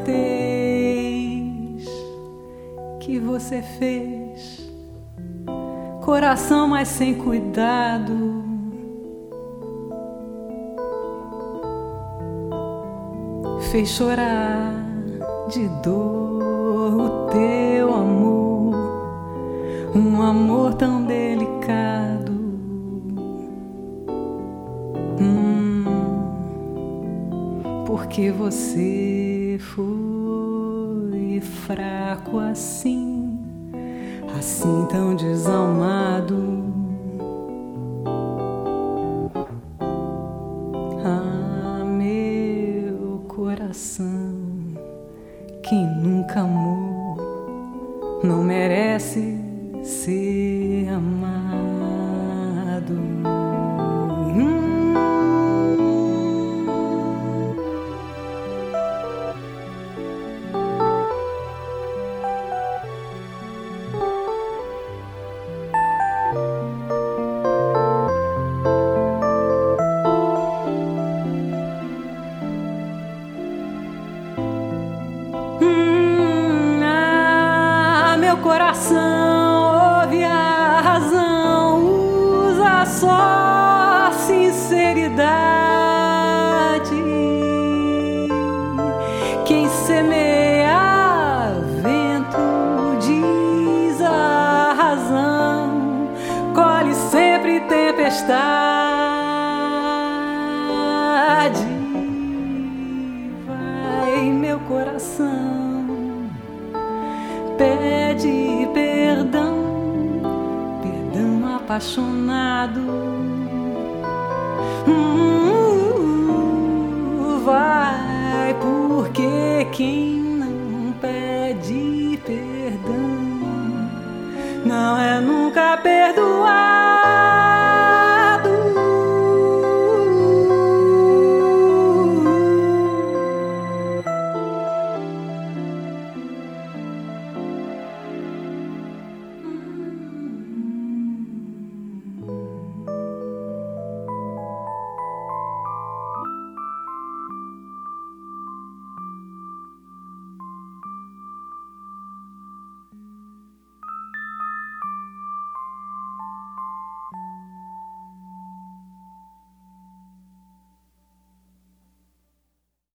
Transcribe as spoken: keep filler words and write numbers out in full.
fez, que você fez, coração mas sem cuidado. Fez chorar de dor o teu amor, um amor tão delicado. Hum, porque você foi fraco assim, assim tão desalmado. Ah, meu coração, quem nunca amou não merece ser amado. Hum. Hum, ah, meu coração, ouve a razão, usa só sinceridade. Quem semeia vento diz a razão, colhe sempre tempestade. Vai, meu coração, pede perdão, perdão apaixonado. Hum, vai, porque quem não pede perdão não é nunca perdoado.